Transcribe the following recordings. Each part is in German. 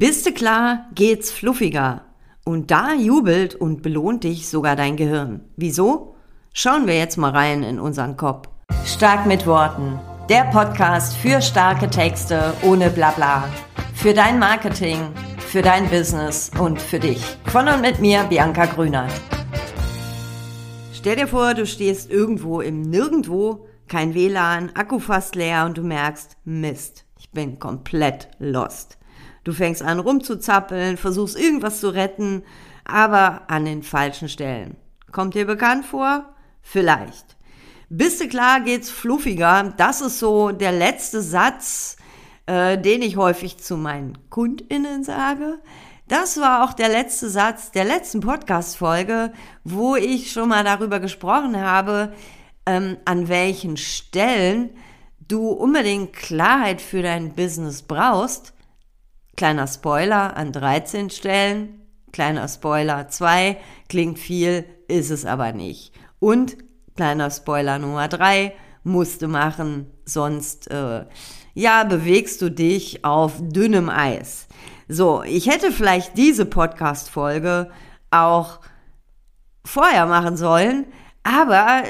Bist du klar, geht's fluffiger. Und da jubelt und belohnt dich sogar dein Gehirn. Wieso? Schauen wir jetzt mal rein in unseren Kopf. Stark mit Worten. Der Podcast für starke Texte ohne Blabla. Für dein Marketing, für dein Business und für dich. Von und mit mir, Bianca Grünert. Stell dir vor, du stehst irgendwo im Nirgendwo, kein WLAN, Akku fast leer und du merkst, Mist, ich bin komplett lost. Du fängst an rumzuzappeln, versuchst irgendwas zu retten, aber an den falschen Stellen. Kommt dir bekannt vor? Vielleicht. Bist du klar, geht's fluffiger. Das ist so der letzte Satz, den ich häufig zu meinen KundInnen sage. Das war auch der letzte Satz der letzten Podcast-Folge, wo ich schon mal darüber gesprochen habe, an welchen Stellen du unbedingt Klarheit für dein Business brauchst. Kleiner Spoiler, an 13 Stellen. Kleiner Spoiler 2, klingt viel, ist es aber nicht. Und kleiner Spoiler Nummer 3, musst du machen, sonst bewegst du dich auf dünnem Eis. So, ich hätte vielleicht diese Podcast-Folge auch vorher machen sollen, aber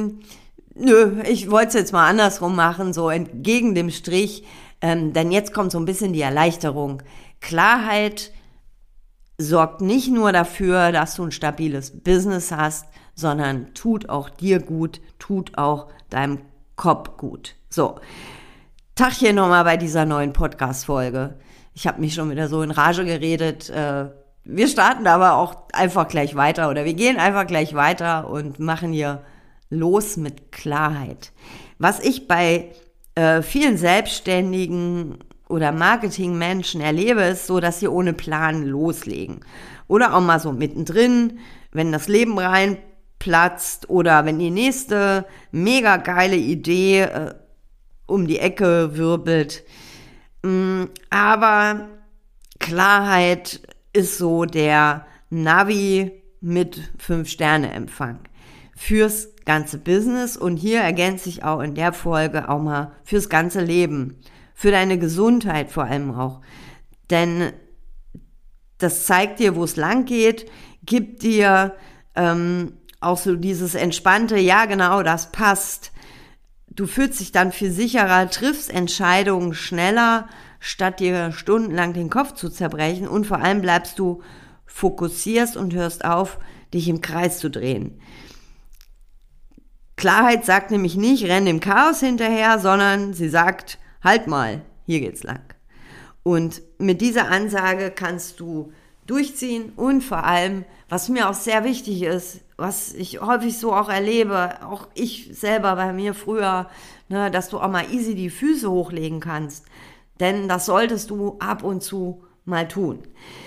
ich wollte es jetzt mal andersrum machen, so entgegen dem Strich, denn jetzt kommt so ein bisschen die Erleichterung. Klarheit sorgt nicht nur dafür, dass du ein stabiles Business hast, sondern tut auch dir gut, tut auch deinem Kopf gut. So, Tachchen nochmal bei dieser neuen Podcast-Folge. Ich habe mich schon wieder so in Rage geredet. Wir starten aber auch einfach gleich weiter oder wir gehen einfach gleich weiter und machen hier los mit Klarheit. Was ich bei vielen Selbstständigen oder Marketingmenschen erlebe, ist so, dass sie ohne Plan loslegen. Oder auch mal so mittendrin, wenn das Leben reinplatzt oder wenn die nächste mega geile Idee um die Ecke wirbelt. Aber Klarheit ist so der Navi mit 5-Sterne-Empfang fürs ganze Business und hier ergänze ich auch in der Folge auch mal fürs ganze Leben, für deine Gesundheit vor allem auch. Denn das zeigt dir, wo es lang geht, gibt dir auch so dieses entspannte, ja genau, das passt. Du fühlst dich dann viel sicherer, triffst Entscheidungen schneller, statt dir stundenlang den Kopf zu zerbrechen und vor allem bleibst du fokussiert und hörst auf, dich im Kreis zu drehen. Klarheit sagt nämlich nicht, renn dem Chaos hinterher, sondern sie sagt, halt mal, hier geht's lang. Und mit dieser Ansage kannst du durchziehen und vor allem, was mir auch sehr wichtig ist, was ich häufig so auch erlebe, auch ich selber bei mir früher, dass du auch mal easy die Füße hochlegen kannst. Denn das solltest du ab und zu mal tun.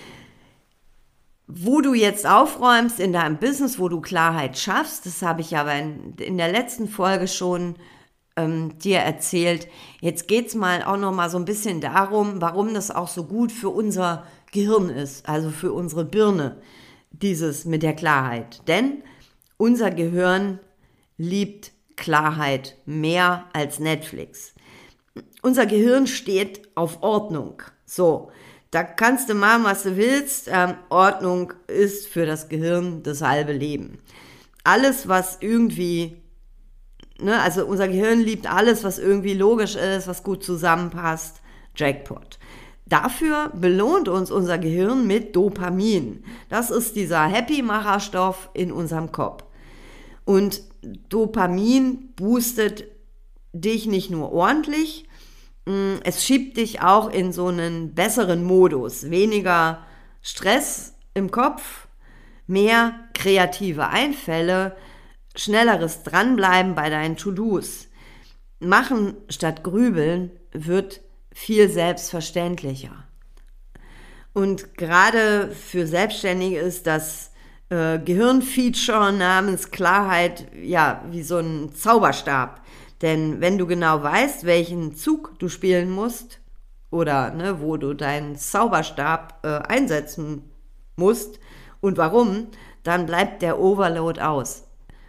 Wo du jetzt aufräumst in deinem Business, wo du Klarheit schaffst, das habe ich aber in der letzten Folge schon dir erzählt. Jetzt geht's mal auch noch mal so ein bisschen darum, warum das auch so gut für unser Gehirn ist, also für unsere Birne, dieses mit der Klarheit. Denn unser Gehirn liebt Klarheit mehr als Netflix. Unser Gehirn steht auf Ordnung. So, da kannst du machen, was du willst. Ordnung ist für das Gehirn das halbe Leben. Alles, was irgendwie, also unser Gehirn liebt alles, was irgendwie logisch ist, was gut zusammenpasst. Jackpot. Dafür belohnt uns unser Gehirn mit Dopamin. Das ist dieser Happy-Macher-Stoff in unserem Kopf. Und Dopamin boostet dich nicht nur ordentlich, es schiebt dich auch in so einen besseren Modus. Weniger Stress im Kopf, mehr kreative Einfälle, schnelleres Dranbleiben bei deinen To-Dos. Machen statt grübeln wird viel selbstverständlicher. Und gerade für Selbstständige ist das Gehirnfeature namens Klarheit ja wie so ein Zauberstab. Denn wenn du genau weißt, welchen Zug du spielen musst oder wo du deinen Zauberstab einsetzen musst und warum, dann bleibt der Overload aus.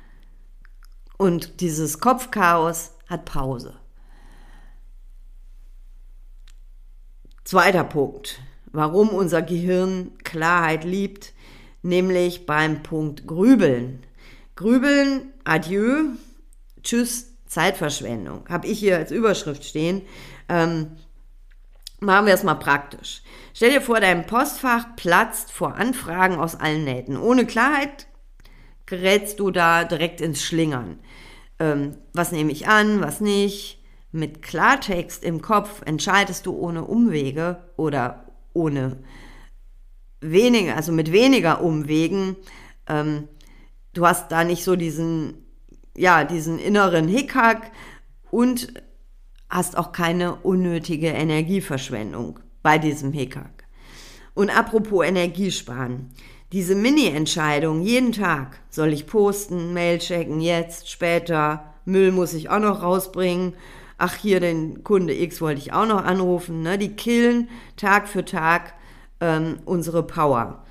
Und dieses Kopfchaos hat Pause. Zweiter Punkt. warum unser Gehirn Klarheit liebt, nämlich beim Punkt Grübeln. Grübeln, adieu, tschüss, Zeitverschwendung. Habe ich hier als Überschrift stehen. Machen wir es mal praktisch. Stell dir vor, dein Postfach platzt vor Anfragen aus allen Nähten. Ohne Klarheit gerätst du da direkt ins Schlingern. Was nehme ich an, was nicht? Mit Klartext im Kopf entscheidest du ohne Umwege oder mit weniger Umwegen. Du hast da nicht so diesen inneren Hickhack und hast auch keine unnötige Energieverschwendung bei diesem Hickhack. Und apropos Energiesparen, diese Mini-Entscheidung jeden Tag, soll ich posten, Mail checken, jetzt, später, Müll muss ich auch noch rausbringen, ach hier den Kunde X wollte ich auch noch anrufen, ne? Die killen Tag für Tag unsere Power.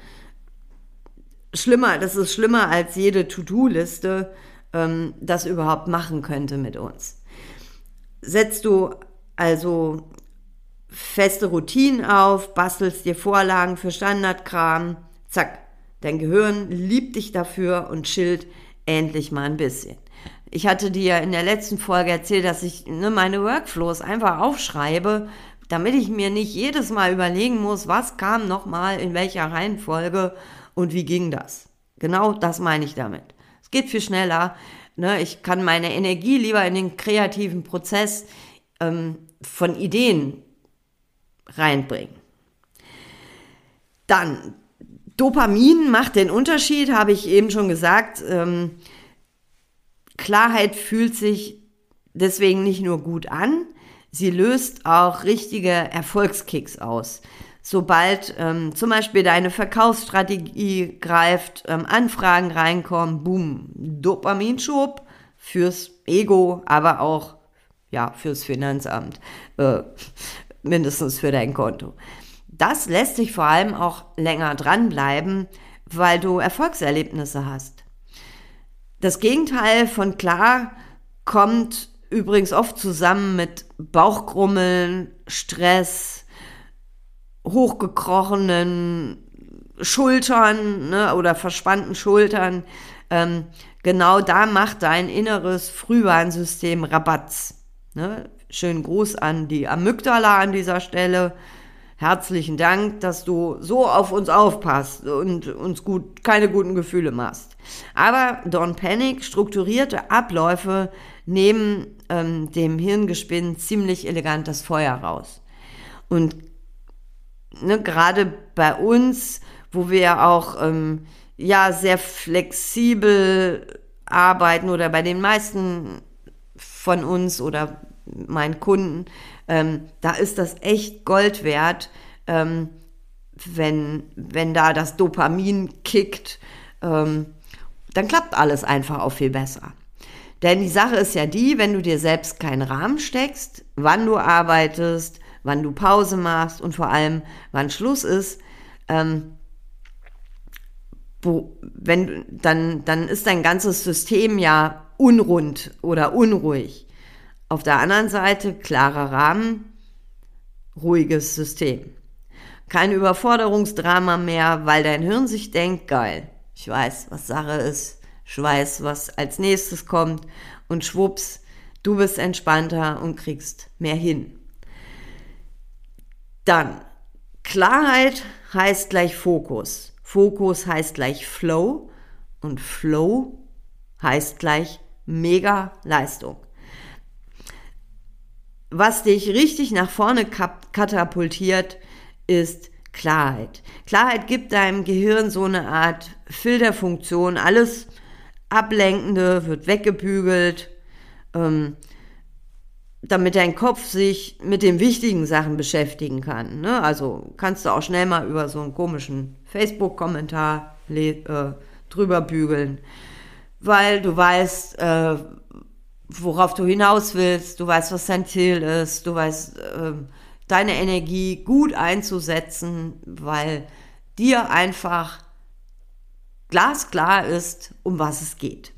Das ist schlimmer als jede To-Do-Liste, das überhaupt machen könnte mit uns. Setzt du also feste Routinen auf, bastelst dir Vorlagen für Standardkram, zack, dein Gehirn liebt dich dafür und chillt endlich mal ein bisschen. Ich hatte dir in der letzten Folge erzählt, dass ich meine Workflows einfach aufschreibe, damit ich mir nicht jedes Mal überlegen muss, was kam nochmal in welcher Reihenfolge und wie ging das. Genau das meine ich damit. Es geht viel schneller. Ich kann meine Energie lieber in den kreativen Prozess von Ideen reinbringen. Dann, Dopamin macht den Unterschied, habe ich eben schon gesagt. Klarheit fühlt sich deswegen nicht nur gut an, sie löst auch richtige Erfolgskicks aus. Sobald zum Beispiel deine Verkaufsstrategie greift, Anfragen reinkommen, boom, Dopaminschub fürs Ego, aber auch fürs Finanzamt, mindestens für dein Konto. Das lässt sich vor allem auch länger dranbleiben, weil du Erfolgserlebnisse hast. Das Gegenteil von klar kommt übrigens oft zusammen mit Bauchgrummeln, Stress, hochgekrochenen Schultern oder verspannten Schultern. Genau da macht dein inneres Frühwarnsystem Rabatz. Schönen Gruß an die Amygdala an dieser Stelle. Herzlichen Dank, dass du so auf uns aufpasst und uns keine guten Gefühle machst. Aber don't panic, strukturierte Abläufe nehmen dem Hirngespinn ziemlich elegant das Feuer raus. Und gerade bei uns, wo wir auch sehr flexibel arbeiten oder bei den meisten von uns oder meinen Kunden, da ist das echt Gold wert, wenn da das Dopamin kickt, dann klappt alles einfach auch viel besser. Denn die Sache ist ja die, wenn du dir selbst keinen Rahmen steckst, wann du arbeitest, wann du Pause machst und vor allem, wann Schluss ist, dann ist dein ganzes System ja unrund oder unruhig. Auf der anderen Seite klarer Rahmen, ruhiges System. Kein Überforderungsdrama mehr, weil dein Hirn sich denkt, geil, ich weiß, was Sache ist, ich weiß, was als nächstes kommt und schwupps, du bist entspannter und kriegst mehr hin. Dann, Klarheit heißt gleich Fokus. Fokus heißt gleich Flow und Flow heißt gleich mega Leistung. Was dich richtig nach vorne katapultiert, ist Klarheit. Klarheit gibt deinem Gehirn so eine Art Filterfunktion. Alles Ablenkende wird weggebügelt, damit dein Kopf sich mit den wichtigen Sachen beschäftigen kann. Also kannst du auch schnell mal über so einen komischen Facebook-Kommentar drüber bügeln, weil du weißt, worauf du hinaus willst, du weißt, was dein Ziel ist, du weißt, deine Energie gut einzusetzen, weil dir einfach glasklar ist, um was es geht.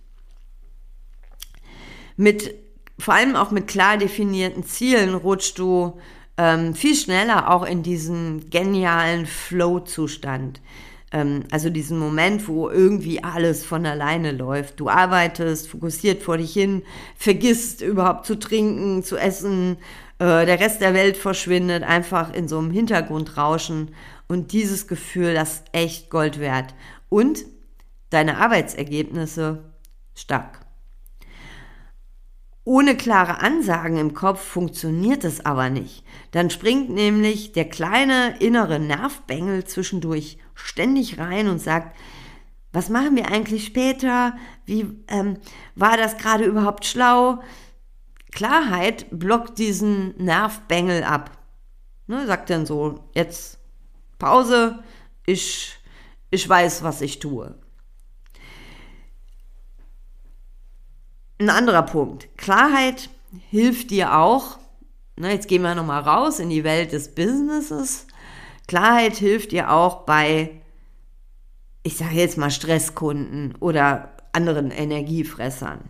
Vor allem auch mit klar definierten Zielen rutschst du viel schneller auch in diesen genialen Flow-Zustand. Also diesen Moment, wo irgendwie alles von alleine läuft. Du arbeitest, fokussiert vor dich hin, vergisst überhaupt zu trinken, zu essen, der Rest der Welt verschwindet, einfach in so einem Hintergrundrauschen. Und dieses Gefühl, das ist echt Gold wert. Und deine Arbeitsergebnisse stark. Ohne klare Ansagen im Kopf funktioniert es aber nicht. Dann springt nämlich der kleine innere Nervbengel zwischendurch ständig rein und sagt, was machen wir eigentlich später? Wie war das gerade überhaupt schlau? Klarheit blockt diesen Nervbengel ab. Ne, sagt dann so, jetzt Pause, ich weiß, was ich tue. Ein anderer Punkt. Klarheit hilft dir auch, jetzt gehen wir nochmal raus in die Welt des Businesses. Klarheit hilft dir auch bei, ich sage jetzt mal Stresskunden oder anderen Energiefressern.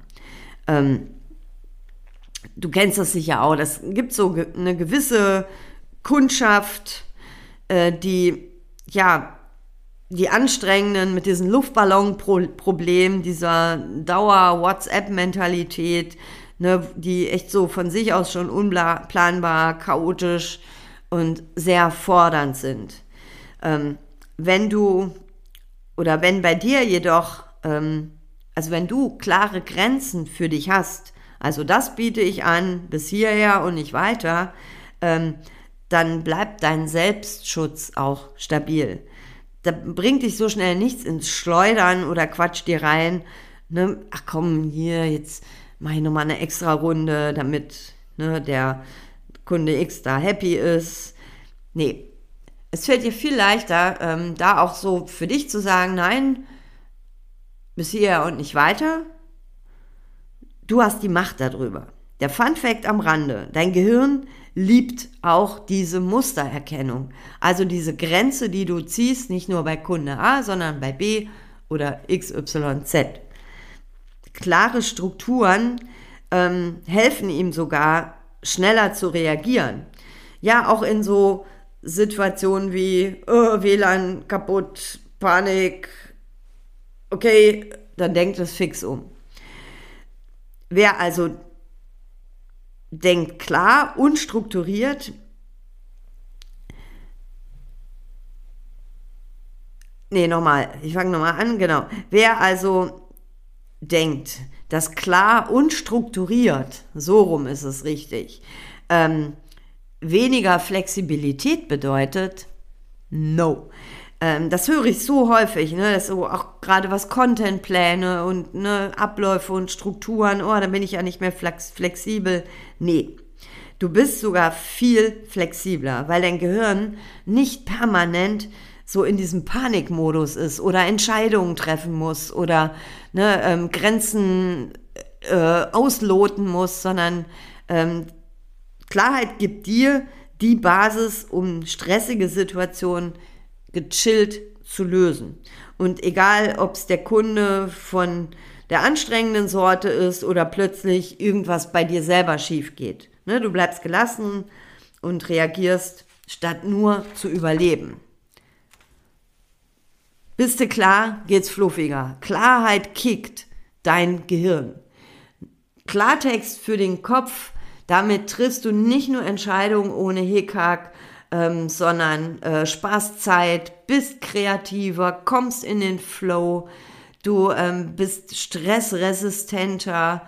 Du kennst das sicher auch. Das gibt so eine gewisse Kundschaft, die anstrengenden mit diesen Luftballon-Problemen, dieser Dauer-WhatsApp-Mentalität, die echt so von sich aus schon unplanbar, chaotisch und sehr fordernd sind. Wenn bei dir jedoch, wenn du klare Grenzen für dich hast, also das biete ich an, bis hierher und nicht weiter, dann bleibt dein Selbstschutz auch stabil. Da bringt dich so schnell nichts ins Schleudern oder quatscht dir rein, ach komm, hier, jetzt mache ich nochmal eine extra Runde, damit der Kunde X da happy ist. Nee, es fällt dir viel leichter, da auch so für dich zu sagen, nein, bis hier und nicht weiter. Du hast die Macht darüber. Der Fun Fact am Rande, dein Gehirn liebt auch diese Mustererkennung. Also diese Grenze, die du ziehst, nicht nur bei Kunde A, sondern bei B oder XYZ. Klare Strukturen helfen ihm sogar, schneller zu reagieren. Ja, auch in so Situationen wie WLAN kaputt, Panik, okay, dann denkt es fix um. Wer also denkt klar und strukturiert, ich fange nochmal an, genau. Wer also denkt, dass klar und strukturiert, so rum ist es richtig, weniger Flexibilität bedeutet, no. Das höre ich so häufig, das so auch gerade was Contentpläne und Abläufe und Strukturen, dann bin ich ja nicht mehr flexibel. Nee, du bist sogar viel flexibler, weil dein Gehirn nicht permanent so in diesem Panikmodus ist oder Entscheidungen treffen muss oder Grenzen ausloten muss, sondern Klarheit gibt dir die Basis, um stressige Situationen gechillt zu lösen. Und egal, ob es der Kunde von der anstrengenden Sorte ist oder plötzlich irgendwas bei dir selber schief geht. Du bleibst gelassen und reagierst, statt nur zu überleben. Bist du klar, geht's fluffiger. Klarheit kickt dein Gehirn. Klartext für den Kopf, damit triffst du nicht nur Entscheidungen ohne Hickhack, sondern Spaßzeit, bist kreativer, kommst in den Flow, du bist stressresistenter,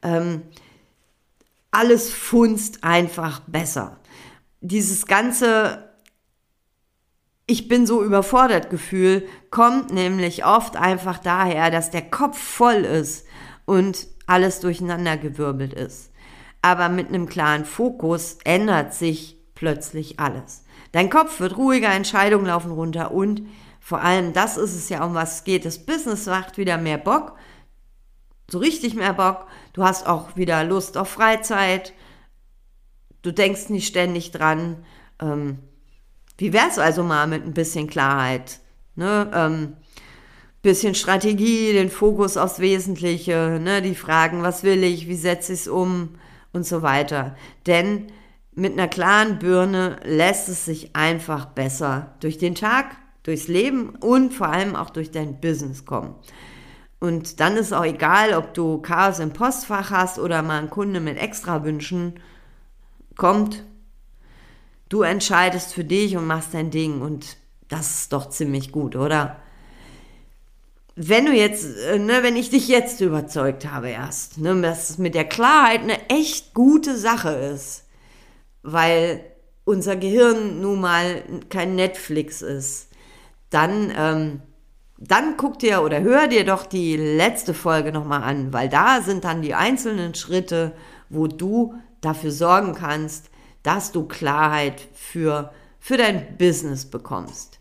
alles funzt einfach besser. Dieses ganze Ich bin so überfordert Gefühl kommt nämlich oft einfach daher, dass der Kopf voll ist und alles durcheinandergewirbelt ist. Aber mit einem klaren Fokus ändert sich plötzlich alles. Dein Kopf wird ruhiger, Entscheidungen laufen runter und vor allem, das ist es ja, um was es geht, das Business macht wieder mehr Bock, so richtig mehr Bock, du hast auch wieder Lust auf Freizeit, du denkst nicht ständig dran, wie wär's also mal mit ein bisschen Klarheit, bisschen Strategie, den Fokus aufs Wesentliche, die Fragen, was will ich, wie setze ich es um und so weiter. Denn mit einer klaren Birne lässt es sich einfach besser durch den Tag, durchs Leben und vor allem auch durch dein Business kommen. Und dann ist auch egal, ob du Chaos im Postfach hast oder mal ein Kunde mit Extrawünschen kommt. Du entscheidest für dich und machst dein Ding und das ist doch ziemlich gut, oder? Wenn ich dich jetzt überzeugt habe erst, dass es mit der Klarheit eine echt gute Sache ist, weil unser Gehirn nun mal kein Netflix ist, dann guck dir oder hör dir doch die letzte Folge nochmal an, weil da sind dann die einzelnen Schritte, wo du dafür sorgen kannst, dass du Klarheit für dein Business bekommst.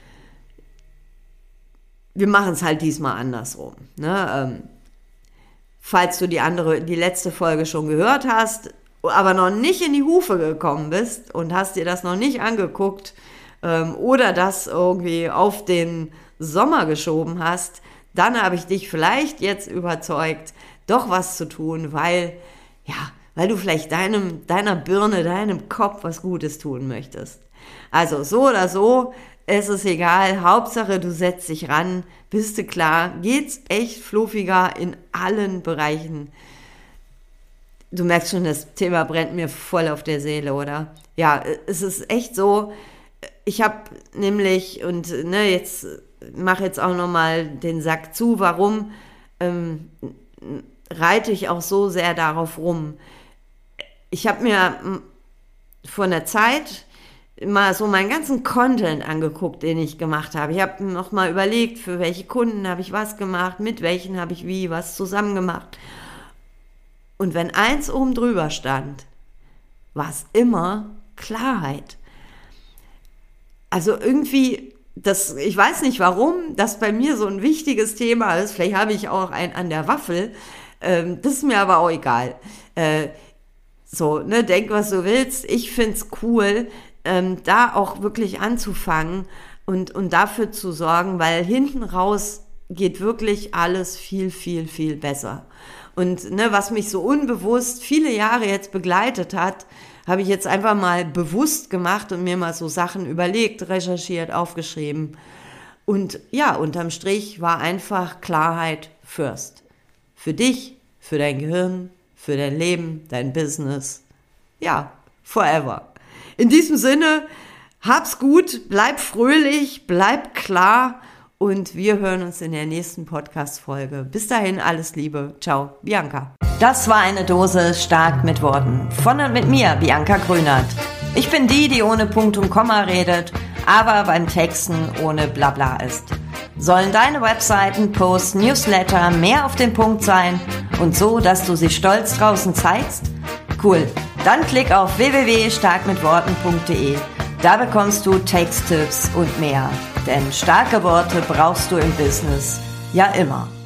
Wir machen es halt diesmal andersrum. Falls du die letzte Folge schon gehört hast, aber noch nicht in die Hufe gekommen bist und hast dir das noch nicht angeguckt oder das irgendwie auf den Sommer geschoben hast, dann habe ich dich vielleicht jetzt überzeugt, doch was zu tun, weil du vielleicht deiner Birne, deinem Kopf was Gutes tun möchtest. Also so oder so, es ist egal, Hauptsache du setzt dich ran, bist du klar, geht's echt fluffiger in allen Bereichen. Du merkst schon, das Thema brennt mir voll auf der Seele, oder? Ja, es ist echt so, ich habe nämlich, und jetzt mache jetzt auch nochmal den Sack zu, warum reite ich auch so sehr darauf rum. Ich habe mir vor einer Zeit mal so meinen ganzen Content angeguckt, den ich gemacht habe. Ich habe noch mal überlegt, für welche Kunden habe ich was gemacht, mit welchen habe ich wie was zusammen gemacht. Und wenn eins oben drüber stand, war es immer Klarheit. Also irgendwie, ich weiß nicht warum, das bei mir so ein wichtiges Thema ist. Vielleicht habe ich auch einen an der Waffel. Das ist mir aber auch egal. Denk, was du willst. Ich find's cool, da auch wirklich anzufangen und dafür zu sorgen, weil hinten raus geht wirklich alles viel, viel, viel besser. Und was mich so unbewusst viele Jahre jetzt begleitet hat, habe ich jetzt einfach mal bewusst gemacht und mir mal so Sachen überlegt, recherchiert, aufgeschrieben. Und ja, unterm Strich war einfach Klarheit first. Für dich, für dein Gehirn, für dein Leben, dein Business. Ja, forever. In diesem Sinne, hab's gut, bleib fröhlich, bleib klar und wir hören uns in der nächsten Podcast-Folge. Bis dahin, alles Liebe. Ciao, Bianca. Das war eine Dose stark mit Worten. Von und mit mir, Bianca Grünert. Ich bin die ohne Punkt und Komma redet, aber beim Texten ohne Blabla ist. Sollen deine Webseiten, Posts, Newsletter mehr auf den Punkt sein und so, dass du sie stolz draußen zeigst? Cool. Dann klick auf www.starkmitworten.de. Da bekommst du Texttipps und mehr. Denn starke Worte brauchst du im Business ja immer.